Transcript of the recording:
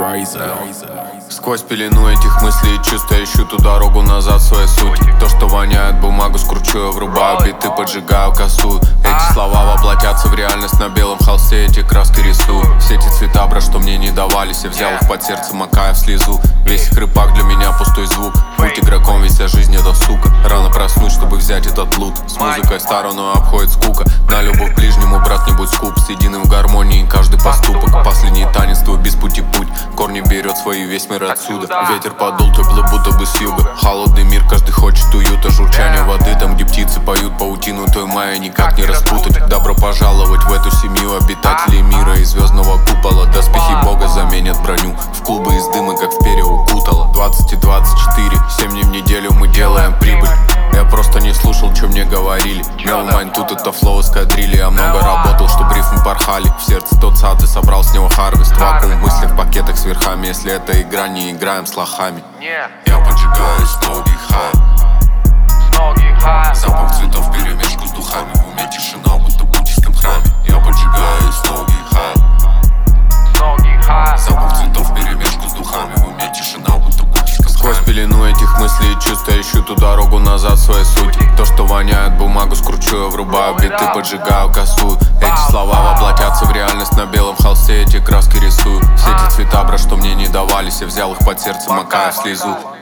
Сквозь пелену этих мыслей и чувств я ищу ту дорогу назад своей сути. То, что воняет бумагу, скручу я, врубаю биты, поджигаю косу. Эти слова воплотятся в реальность на белом холсте, эти краски рисую. Все эти цвета, бро, что мне не давались, я взял их под сердце, макая в слезу. Весь их рыбак для меня пустой звук. Будь игроком, ведь вся жизнь это сука. Рано проснусь, чтобы взять этот лут. С музыкой стороной обходит скука. На любовь ближнему, брат, не будь скуп. С единым в гармонии каждый поступок. Последний танец твой без пути путь. Корни берет свои, весь мир отсюда. Ветер подул, тепло будто бы с юга. Холодный мир, каждый хочет уюта. Журчание воды, там где птицы поют паутину. Той мая никак не распутать. Добро пожаловать в эту семью обитателей мира и звездного купола. Доспехи бога заменят броню. В клубы из дыма, как в перья укутало. 20 и 24, 7 дней в неделю мы делаем прибыль. Я просто не слушал, что мне говорили. Nevermind, тут это флоу эскадрильи. Я много работал, чтоб рифмы порхали. В сердце тот сад и собрал с него харвест. Вакуум в мыслях, в пакетах с верхами. Если это игра, не играем с лохами. Я поджигаю с ноги хай. Запах цветов вперемешку с духами. В уме тишина, будто в буддийском храме. Я поджигаю с ноги хай. Запах цветов вперемешку с духами. В уме тишина, будто в буддийском храме. Сквозь пелену этих мыслей и чувств я ищу ту дорогу назад своей сути. То, что воняет бумагу, скручу я, врубаю биты, поджигаю косу. Эти слова воплотятся в реальность на белом холсте, эти краски рисую. Все эти цвета, бро, что мне не давались, я взял их под сердце, макая в слезу.